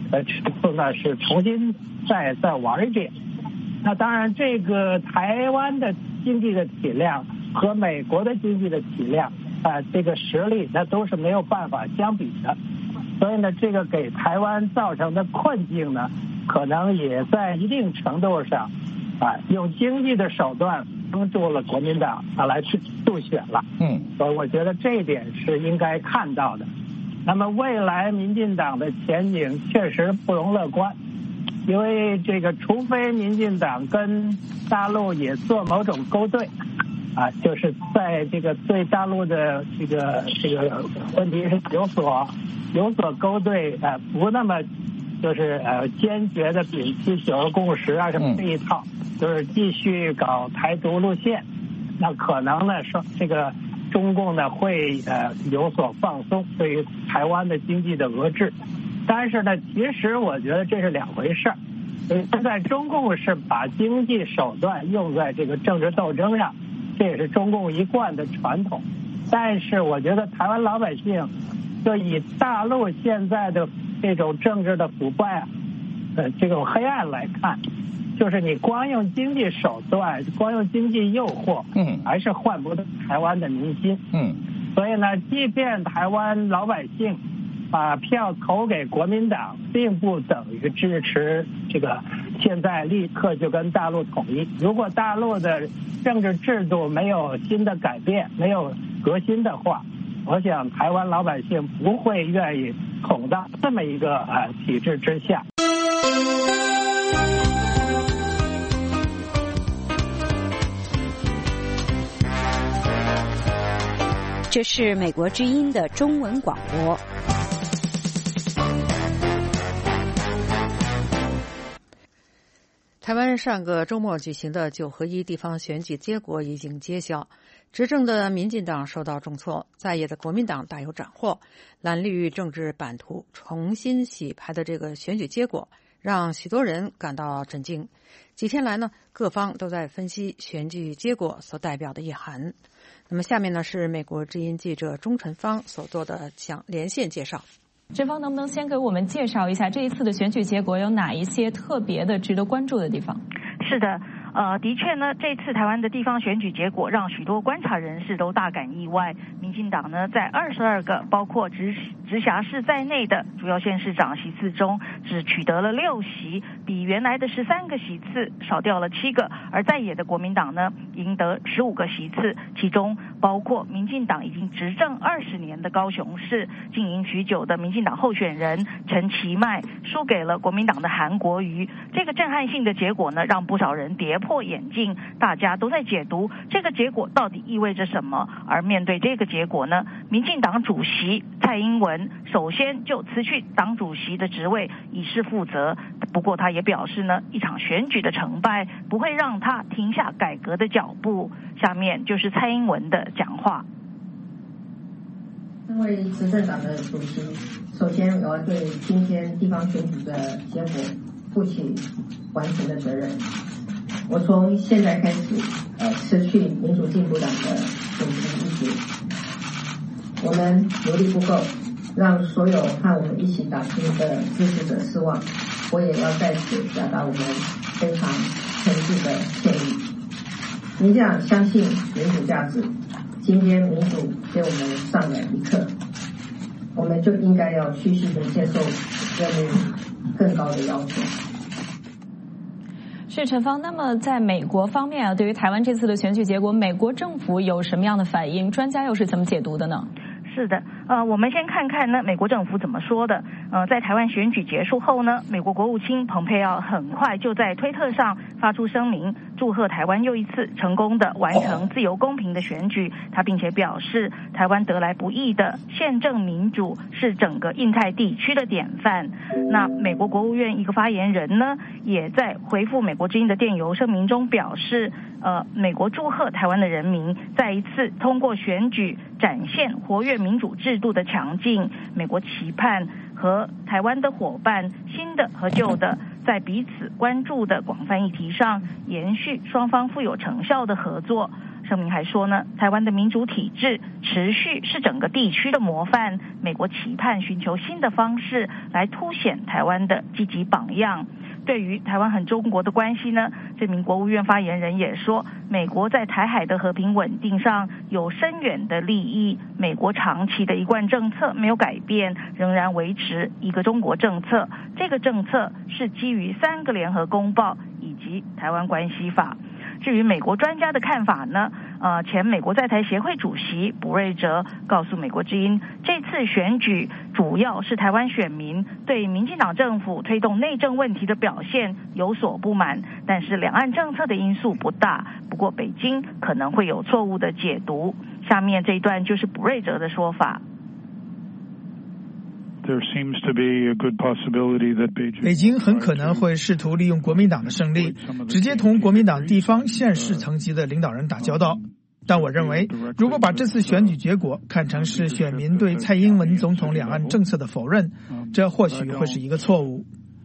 S7: 的尺度呢是重新再再玩一遍。那当然，这个台湾的经济的体量和美国的经济的体量啊、呃，这个实力那都是没有办法相比的。所以呢，这个给台湾造成的困境呢，可能也在一定程度上啊，用经济的手段帮助了国民党啊来去助选了。嗯，所以我觉得这一点是应该看到的。那么未来民进党的前景确实不容乐观。因为这个，除非民进党跟大陆也做某种勾兑，啊，就是在这个对大陆的这个这个问题是有所有所勾兑，啊，不那么就是呃坚决的摒弃九二共识啊什么这一套，就是继续搞台独路线，那可能呢说这个中共呢会呃有所放松对于台湾的经济的遏制。但是呢，其实我觉得这是两回事儿。现在中共是把经济手段用在这个政治斗争上，这也是中共一贯的传统。但是我觉得台湾老百姓，就以大陆现在的这种政治的腐败，呃，这种黑暗来看，就是你光用经济手段，光用经济诱惑，嗯，还是换不得台湾的民心，嗯。所以呢，即便台湾老百姓把票投给国民党，并不等于支持这个现在立刻就跟大陆统一。如果大陆的政治制度没有新的改变，没有革新的话，我想台湾老百姓不会愿意捅到这么一个呃体制之下。
S1: 这是美国之音的中文广播。
S2: 台湾上个周末举行的九合一地方选举结果已经揭晓，执政的民进党受到重挫，在野的国民党大有斩获。蓝绿政治版图重新洗牌的这个选举结果，让许多人感到震惊。几天来呢，各方都在分析选举结果所代表的意涵。那么下面呢，是美国之音记者钟晨芳所做的讲连线介绍。
S8: 陈芳，能不能先给我们介绍一下这一次的选举结果有哪一些特别的值得关注的地方？
S9: 是的，呃，的确呢，这次台湾的地方选举结果让许多观察人士都大感意外。民进党呢，在二十二个包括直直辖市在内的主要县市长席次中，只取得了六席，比原来的十三个席次少掉了七个。而在野的国民党呢，赢得十五个席次，其中包括民进党已经执政二十年的高雄市，经营许久的民进党候选人陈其迈输给了国民党的韩国瑜。这个震撼性的结果呢，让不少人跌破眼镜，大家都在解读这个结果到底意味着什么。而面对这个结果呢，民进党主席蔡英文首先就辞去党主席的职位，以示负责。不过他也表示呢，一场选举的成败不会让他停下改革的脚步。下面就是蔡英文的讲话。
S10: 身为执政党的主席，首先我要对今天地方选举的结果负起完全的责任。我从现在开始，呃，辞去民主进步党的主席一职。我们努力不够，让所有和我们一起打拼的支持者失望。我也要在此表达我们非常诚挚的歉意。民进党相信民主价值，今天民主给我们上了一课，我们就应该要虚心的接受人民更高的要求。
S8: 是陈芳，那么在美国方面啊，对于台湾这次的选举结果，美国政府有什么样的反应？专家又是怎么解读的呢？
S9: 是的，呃，我们先看看呢，美国政府怎么说的。呃，在台湾选举结束后呢，美国国务卿蓬佩奥很快就在推特上发出声明，祝贺台湾又一次成功的完成自由公平的选举。他并且表示，台湾得来不易的宪政民主是整个印太地区的典范。那美国国务院一个发言人呢，也在回复美国之音的电邮声明中表示，呃，美国祝贺台湾的人民再一次通过选举展现活跃民主制度的强劲。美国期盼和台湾的伙伴，新的和旧的，在彼此关注的广泛议题上延续双方富有成效的合作。 声明还说呢，台湾的民主体制持续是整个地区的模范，美国期盼寻求新的方式来凸显台湾的积极榜样。对于台湾和中国的关系呢，这名国务院发言人也说，美国在台海的和平稳定上有深远的利益，美国长期的一贯政策没有改变，仍然维持一个中国政策，这个政策是基于三个联合公报以及台湾关系法。至于美国专家的看法呢，呃，前美国在台协会主席卜瑞哲告诉美国之音，这次选举主要是台湾选民对民进党政府推动内政问题的表现有所不满，但是两岸政策的因素不大，不过北京可能会有错误的解读。下面这一段就是卜瑞哲的说法。
S11: 北京很可能会试图利用国民党的胜利，直接同国民党地方县市层级的领导人打交道。但我认为，如果把这次选举结果看成是选民对蔡英文总统两岸政策的否认，这或许会是一个错误。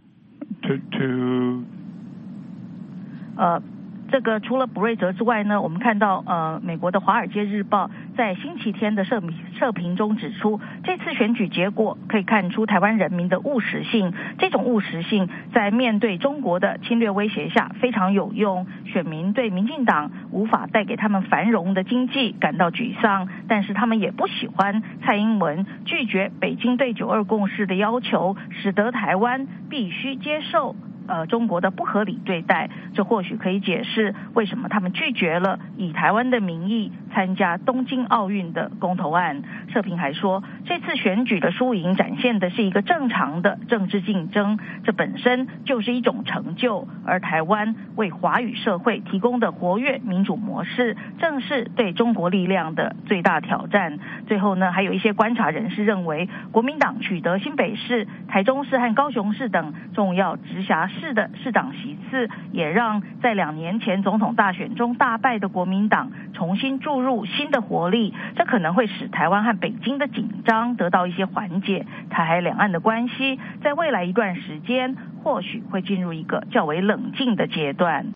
S9: 呃这个除了卜瑞哲之外呢，我们看到呃，美国的《华尔街日报》在星期天的社社评中指出，这次选举结果可以看出台湾人民的务实性，这种务实性在面对中国的侵略威胁下非常有用。选民对民进党无法带给他们繁荣的经济感到沮丧，但是他们也不喜欢蔡英文拒绝北京对九二共识的要求，使得台湾必须接受呃，中国的不合理对待，这或许可以解释为什么他们拒绝了以台湾的名义参加东京奥运的公投案。社评还说，这次选举的输赢展现的是一个正常的政治竞争，这本身就是一种成就，而台湾为华语社会提供的活跃民主模式，正是对中国力量的最大挑战。最后呢，还有一些观察人士认为，国民党取得新北市、台中市和高雄市等重要直辖市的市长席次，也让在两年前总统大选中大败的国民党重新注入新的活力，这可能会使台湾和北京的紧张得到一些缓解，台海两岸的关系在未来一段时间或许会进入一个较为冷静的阶段。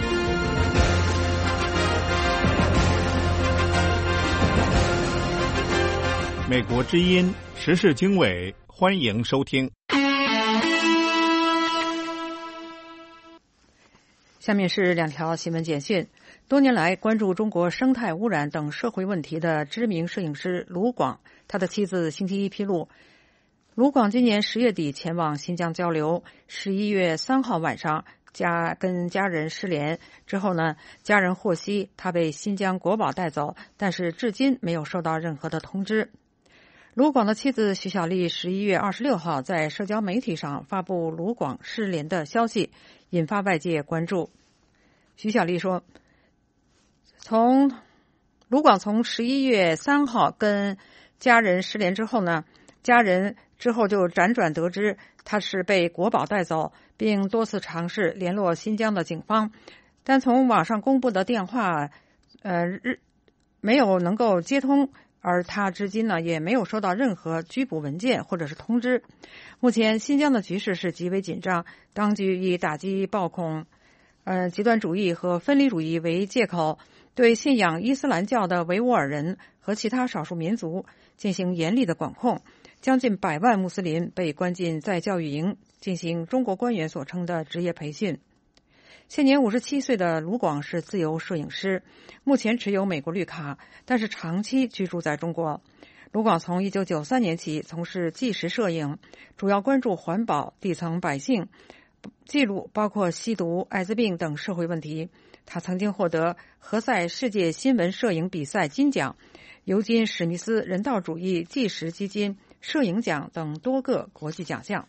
S12: 美国之音时事经纬，欢迎收听。
S2: 下面是两条新闻简讯。多年来关注中国生态污染等社会问题的知名摄影师卢广，他的妻子星期一披露，卢广今年十月底前往新疆交流，十一月三号晚上家跟家人失联之后呢，家人获悉他被新疆国保带走，但是至今没有收到任何的通知。卢广的妻子徐小丽十一月二十六号在社交媒体上发布卢广失联的消息，引发外界关注。徐小丽说，从卢广从十一月三号跟家人失联之后呢，家人之后就辗转得知他是被国保带走，并多次尝试联络新疆的警方，但从网上公布的电话呃没有能够接通，而他至今呢也没有收到任何拘捕文件或者是通知。目前新疆的局势是极为紧张，当局以打击暴恐、呃极端主义和分离主义为借口，对信仰伊斯兰教的维吾尔人和其他少数民族进行严厉的管控。将近百万穆斯林被关进在教育营，进行中国官员所称的职业培训。现年五十七岁的卢广是自由摄影师，目前持有美国绿卡，但是长期居住在中国。卢广从一九九三年起从事纪实摄影，主要关注环保、底层百姓，记录包括吸毒、艾滋病等社会问题。他曾经获得何塞世界新闻摄影比赛金奖、尤金史密斯人道主义纪实基金摄影奖等多个国际奖项。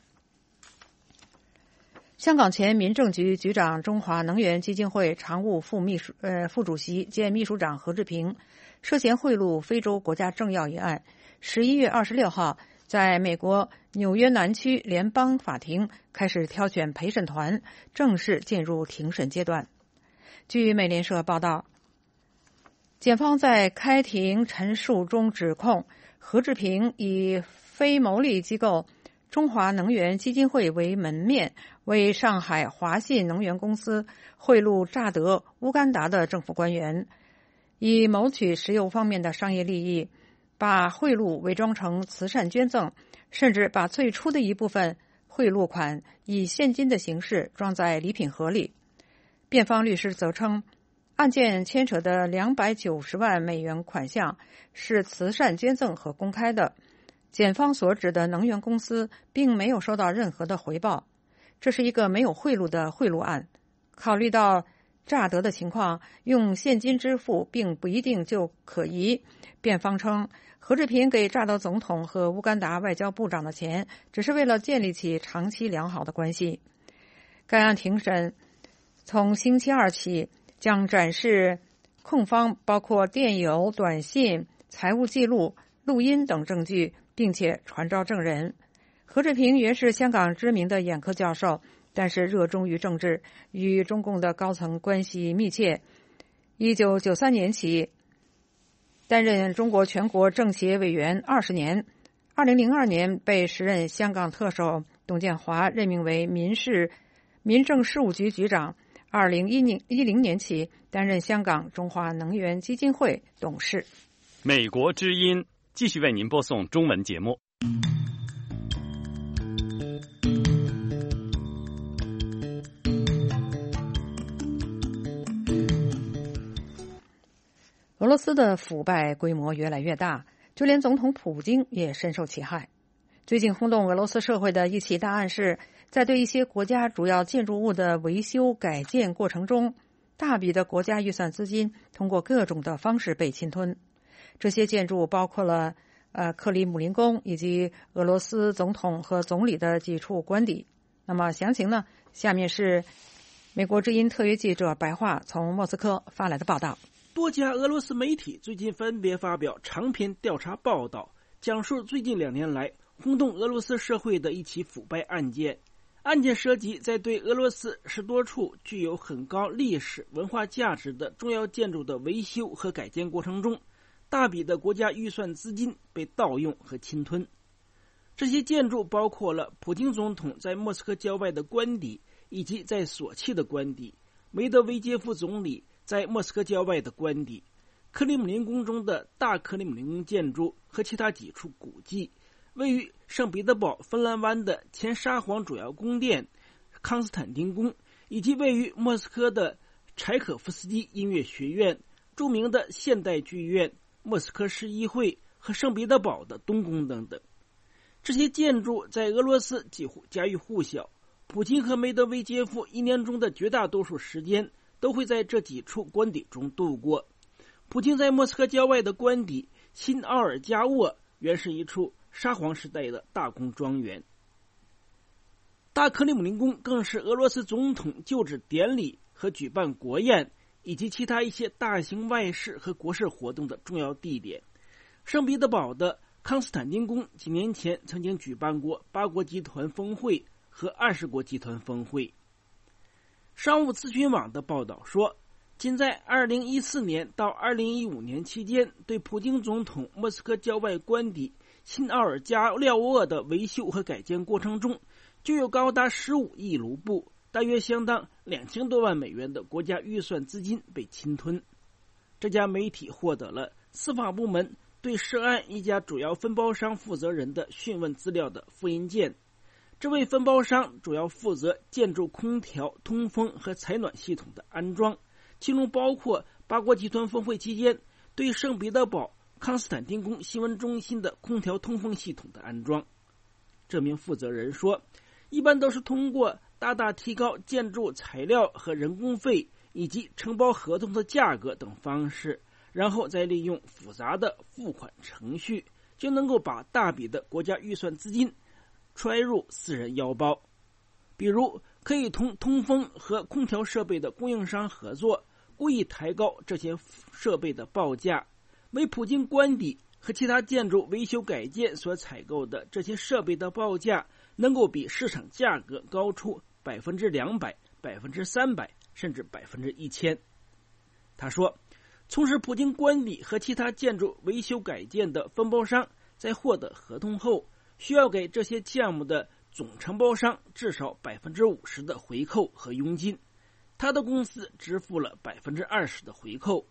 S2: 香港前民政局局长、中华能源基金会常务副秘书呃副主席兼秘书长何志平涉嫌贿赂非洲国家政要一案，十一月二十六号在美国纽约南区联邦法庭开始挑选陪审团，正式进入庭审阶段。据美联社报道，检方在开庭陈述中指控何志平以非牟利机构中华能源基金会为门面，为上海华信能源公司贿赂乍得乌干达的政府官员， 以谋取石油方面的商业利益，把贿赂伪装成慈善捐赠，甚至把最初的一部分贿赂款以现金的形式装在礼品盒里。辩方律师则称，案件牵扯的两百九十万美元款项是慈善捐赠和公开的，检方所指的能源公司并没有收到任何的回报，这是一个没有贿赂的贿赂案。考虑到诈得的情况，用现金支付并不一定就可疑。辩方称，何志平给乍得总统和乌干达外交部长的钱，只是为了建立起长期良好的关系。该案庭审从星期二起将展示控方包括电邮、短信、财务记录、录音等证据，并且传召证人。何志平原是香港知名的眼科教授，但是热衷于政治，与中共的高层关系密切。一九九三年起担任中国全国政协委员二十年，二零零二年被时任香港特首董建华任命为民事民政事务局局长。二零一零年起担任香港中华能源基金会董事。
S3: 美国之音继续为您播送中文节目。
S2: 俄罗斯的腐败规模越来越大，就连总统普京也深受其害。最近轰动俄罗斯社会的一起大案是，在对一些国家主要建筑物的维修改建过程中，大笔的国家预算资金通过各种的方式被侵吞。这些建筑包括了呃克里姆林宫以及俄罗斯总统和总理的几处官邸。那么详情呢？下面是美国之音特约记者白桦从莫斯科发来的报道。
S13: 多家俄罗斯媒体最近分别发表长篇调查报道，讲述最近两年来轰动俄罗斯社会的一起腐败案件。案件涉及在对俄罗斯十多处具有很高历史文化价值的重要建筑的维修和改建过程中，大笔的国家预算资金被盗用和侵吞。这些建筑包括了普京总统在莫斯科郊外的官邸，以及在索契的官邸，梅德韦杰夫总理在莫斯科郊外的官邸，克里姆林宫中的大克里姆林宫建筑和其他几处古迹，位于圣彼得堡芬兰湾的前沙皇主要宫殿康斯坦丁宫，以及位于莫斯科的柴可夫斯基音乐学院、著名的现代剧院、莫斯科市议会和圣彼得堡的东宫等等。这些建筑在俄罗斯几乎家喻户晓，普京和梅德韦杰夫一年中的绝大多数时间都会在这几处官邸中度过。普京在莫斯科郊外的官邸新奥尔加沃原是一处沙皇时代的大公庄园。大克里姆林宫更是俄罗斯总统就职典礼和举办国宴以及其他一些大型外事和国事活动的重要地点。圣彼得堡的康斯坦丁宫几年前曾经举办过八国集团峰会和二十国集团峰会。商务咨询网的报道说，仅在二零一四年到二零一五年期间，对普京总统莫斯科郊外官邸新奥尔加沃的维修和改建过程中，就有高达十五亿卢布，大约相当两千多万美元的国家预算资金被侵吞。这家媒体获得了司法部门对涉案一家主要分包商负责人的讯问资料的复印件。这位分包商主要负责建筑空调、通风和采暖系统的安装，其中包括八国集团峰会期间对圣彼得堡康斯坦丁宫新闻中心的空调通风系统的安装。这名负责人说，一般都是通过大大提高建筑材料和人工费以及承包合同的价格等方式，然后再利用复杂的付款程序，就能够把大笔的国家预算资金揣入私人腰包。比如可以同通风和空调设备的供应商合作，故意抬高这些设备的报价，为普京官邸和其他建筑维修改建所采购的这些设备的报价能够比市场价格高出百分之两百、百分之三百，甚至百分之一千。他说，从事普京官邸和其他建筑维修改建的分包商在获得合同后，需要给这些项目的总承包商至少百分之五十的回扣和佣金，他的公司支付了百分之二十的回扣，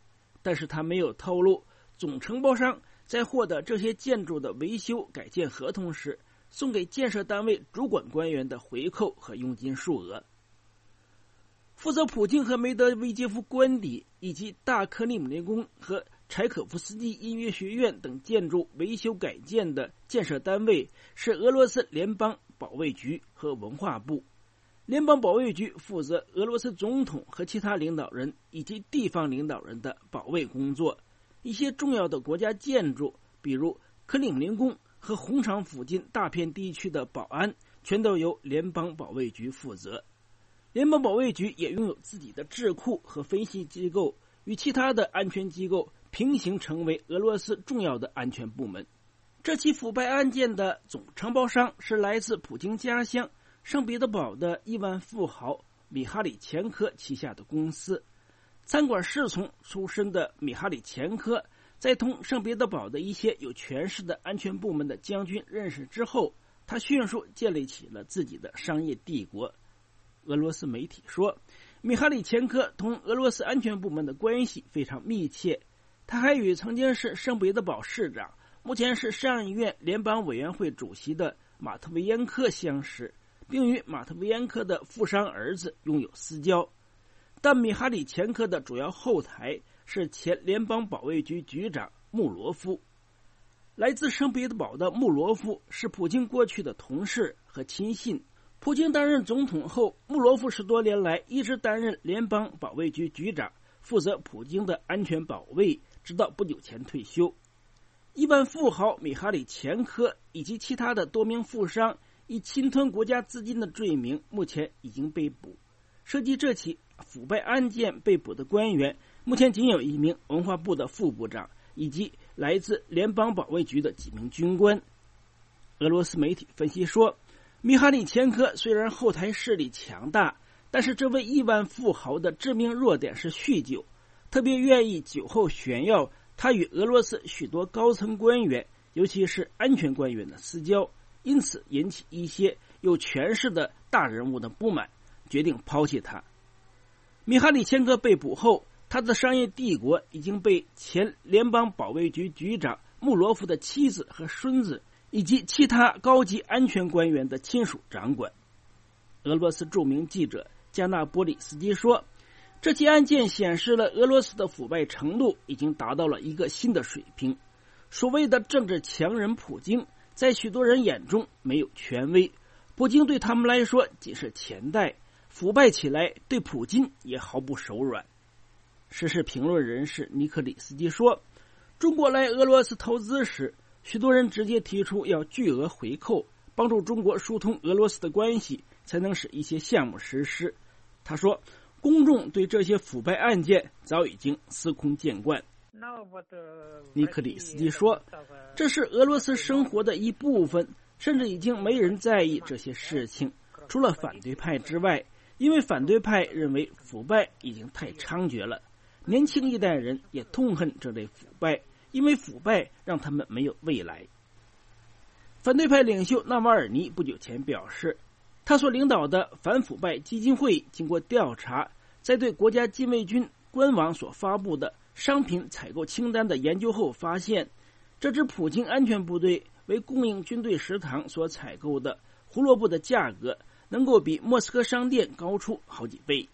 S13: 但是他没有透露总承包商在获得这些建筑的维修改建合同时送给建设单位主管官员的回扣和佣金数额。负责普京和梅德韦杰夫官邸以及大克里姆林宫和柴可夫斯基音乐学院等建筑维修改建的建设单位是俄罗斯联邦保卫局和文化部。联邦保卫局负责俄罗斯总统和其他领导人以及地方领导人的保卫工作。一些重要的国家建筑，比如克里姆林宫和红场附近大片地区的保安，全都由联邦保卫局负责。联邦保卫局也拥有自己的智库和分析机构，与其他的安全机构平行成为俄罗斯重要的安全部门。这起腐败案件的总承包商是来自普京家乡圣彼得堡的亿万富豪米哈里钱科旗下的公司。餐馆侍从出身的米哈里钱科在同圣彼得堡的一些有权势的安全部门的将军认识之后，他迅速建立起了自己的商业帝国。俄罗斯媒体说，米哈里钱科同俄罗斯安全部门的关系非常密切，他还与曾经是圣彼得堡市长，目前是上议院联邦委员会主席的马特维延科相识，并与马特维延科的富商儿子拥有私交。但米哈里钱科的主要后台是前联邦保卫局局长穆罗夫。来自圣彼得堡的穆罗夫是普京过去的同事和亲信。普京担任总统后，穆罗夫十多年来一直担任联邦保卫局局长，负责普京的安全保卫，直到不久前退休。亿万富豪米哈里钱科以及其他的多名富商以侵吞国家资金的罪名目前已经被捕。涉及这起腐败案件被捕的官员目前仅有一名文化部的副部长以及来自联邦保卫局的几名军官。俄罗斯媒体分析说，米哈里钱科虽然后台势力强大，但是这位亿万富豪的致命弱点是酗酒，特别愿意酒后炫耀他与俄罗斯许多高层官员，尤其是安全官员的私交，因此引起一些有权势的大人物的不满，决定抛弃他。米哈里钱科被捕后，他的商业帝国已经被前联邦保卫局局长穆罗夫的妻子和孙子以及其他高级安全官员的亲属掌管。俄罗斯著名记者加纳波里斯基说，这起案件显示了俄罗斯的腐败程度已经达到了一个新的水平。所谓的政治强人普京，在许多人眼中没有权威，普京对他们来说仅是钱袋，腐败起来对普京也毫不手软。时事评论人士尼克里斯基说，中国来俄罗斯投资时，许多人直接提出要巨额回扣，帮助中国疏通俄罗斯的关系，才能使一些项目实施。他说，公众对这些腐败案件早已经司空见惯。尼克里斯基说，这是俄罗斯生活的一部分，甚至已经没人在意这些事情，除了反对派之外，因为反对派认为腐败已经太猖獗了。年轻一代人也痛恨这类腐败，因为腐败让他们没有未来。反对派领袖纳瓦尔尼不久前表示，他所领导的反腐败基金会经过调查，在对国家禁卫军官网所发布的商品采购清单的研究后发现，这支普京安全部队为供应军队食堂所采购的胡萝卜的价格能够比莫斯科商店高出好几倍。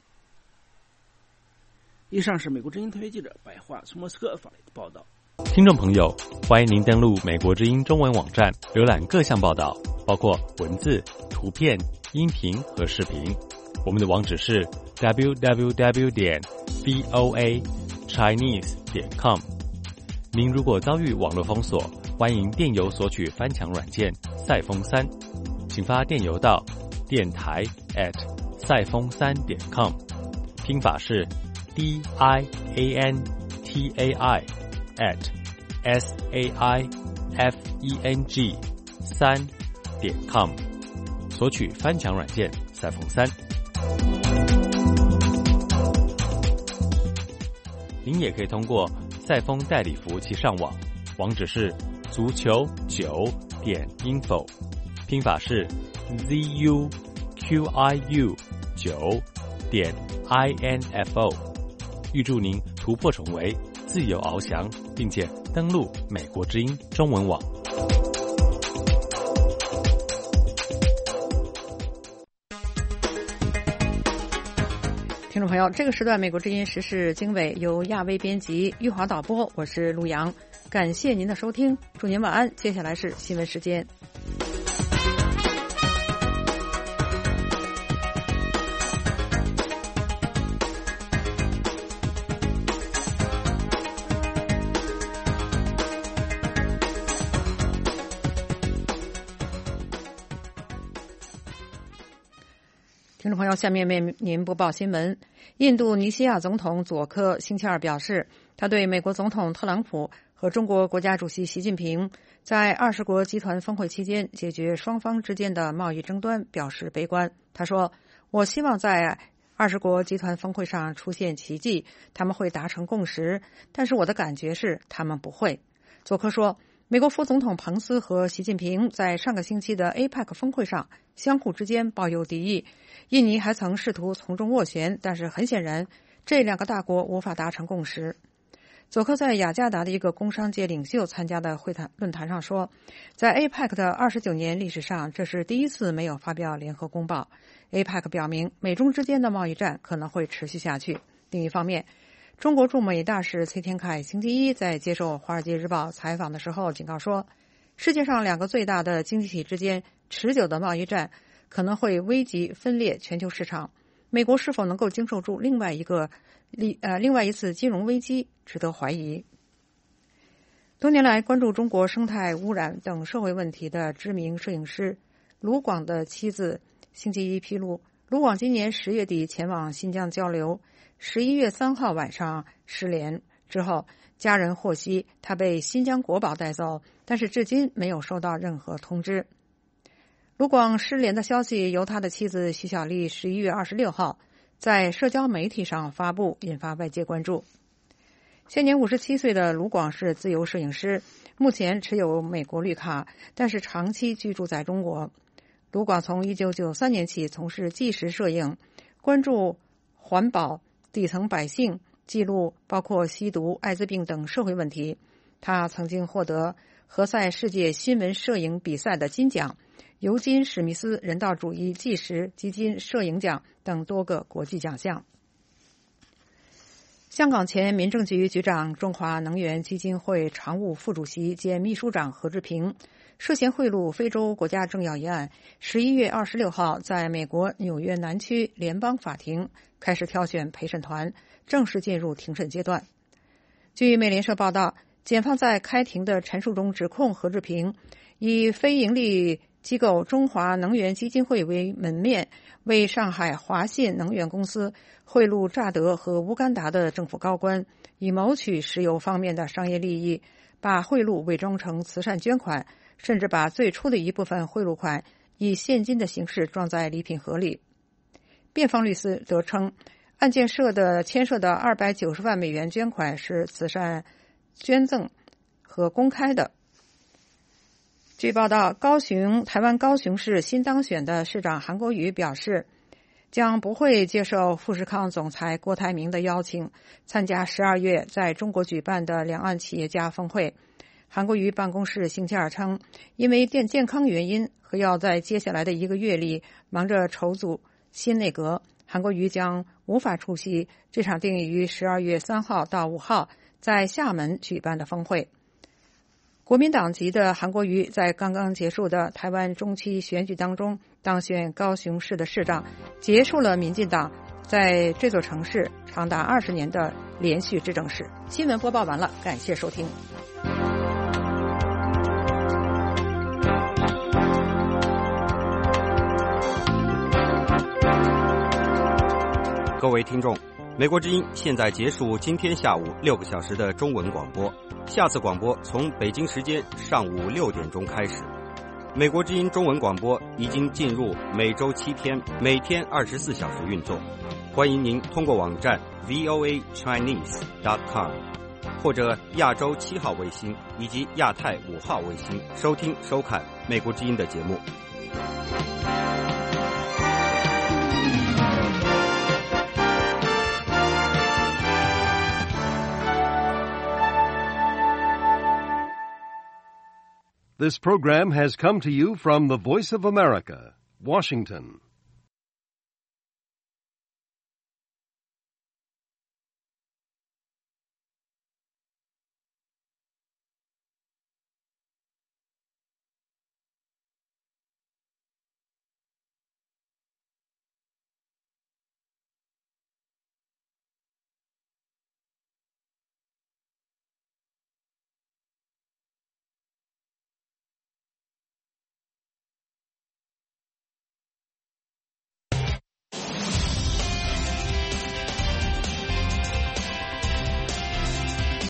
S13: 以上是美国之音特约记者白桦从莫斯科发来的报道。
S14: 听众朋友，欢迎您登录美国之音中文网站，浏览各项报道，包括文字、图片、音频和视频。我们的网址是 double-u double-u double-u 点 voa chinese 点 com。您如果遭遇网络封锁，欢迎电邮索取翻墙软件赛风三，请发电邮到电台 at 赛风三点 com， 拼法是 d i a n t a i at s a i f e n g 三点 com， 索取翻墙软件赛风三。您也可以通过赛风代理服务器上网，网址是足球九点 info， 拼法是 z u q i u 九点 i n f o。预祝您突破重围， 自由翱翔，并且登录美国之音中文网。
S2: 听众朋友，这个时段美国之音时事经纬由亚威编辑，玉华导播，我是陆阳，感谢您的收听，祝您晚安。接下来是新闻时间。听众朋友，下面为您播报新闻。印度尼西亚总统佐科星期二表示，他对美国总统特朗普和中国国家主席习近平在二十国集团峰会期间解决双方之间的贸易争端表示悲观。他说，我希望在二十国集团峰会上出现奇迹，他们会达成共识，但是我的感觉是他们不会。佐科说，美国副总统彭斯和习近平在上个星期的 A P E C 峰会上相互之间抱有敌意，印尼还曾试图从中斡旋，但是很显然这两个大国无法达成共识。佐科在雅加达的一个工商界领袖参加的会谈论坛上说，在 A P E C 的二十九年历史上，这是第一次没有发表联合公报。 A P E C 表明美中之间的贸易战可能会持续下去。另一方面，中国驻美大使崔天凯星期一在接受《华尔街日报》采访的时候警告说，世界上两个最大的经济体之间持久的贸易战可能会危及分裂全球市场，美国是否能够经受住另外一个呃另外一次金融危机值得怀疑。多年来关注中国生态污染等社会问题的知名摄影师卢广的妻子星期一披露，卢广今年十月底前往新疆交流，十一月三号晚上失联之后，家人获悉他被新疆国保带走，但是至今没有收到任何通知。卢广失联的消息由他的妻子徐小丽十一月二十六号在社交媒体上发布，引发外界关注。现年五十七岁的卢广是自由摄影师，目前持有美国绿卡，但是长期居住在中国。卢广从一九九三年起从事纪实摄影，关注环保、底层百姓，记录包括吸毒、艾滋病等社会问题。他曾经获得何塞世界新闻摄影比赛的金奖、尤金·史密斯人道主义纪实基金摄影奖等多个国际奖项。香港前民政局局长、中华能源基金会常务副主席兼秘书长何志平涉嫌贿赂非洲国家政要一案，十一月二十六号在美国纽约南区联邦法庭开始挑选陪审团，正式进入庭审阶段。据美联社报道，检方在开庭的陈述中指控何志平以非营利机构中华能源基金会为门面，为上海华信能源公司贿赂乍得和乌干达的政府高官，以谋取石油方面的商业利益，把贿赂伪装成慈善捐款，甚至把最初的一部分贿赂款以现金的形式装在礼品盒里。辩方律师则称，案件涉的牵涉的二百九十万美元捐款是慈善捐赠和公开的。据报道，高雄台湾高雄市新当选的市长韩国瑜表示，将不会接受富士康总裁郭台铭的邀请，参加十二月在中国举办的两岸企业家峰会。韩国瑜办公室星期二称，因为健健康原因和要在接下来的一个月里忙着筹组新内阁，韩国瑜将无法出席这场定于十二月三号到五号在厦门举办的峰会。国民党籍的韩国瑜在刚刚结束的台湾中期选举当中当选高雄市的市长，结束了民进党在这座城市长达二十年的连续执政史。新闻播报完了，感谢收听。
S15: 各位听众，美国之音现在结束今天下午六个小时的中文广播，下次广播从北京时间上午六点钟开始。美国之音中文广播已经进入每周七天，每天二十四小时运作。欢迎您通过网站 V O A Chinese dot com 或者亚洲七号卫星以及亚太五号卫星收听收看美国之音的节目。
S16: This program has come to you from the Voice of America, Washington.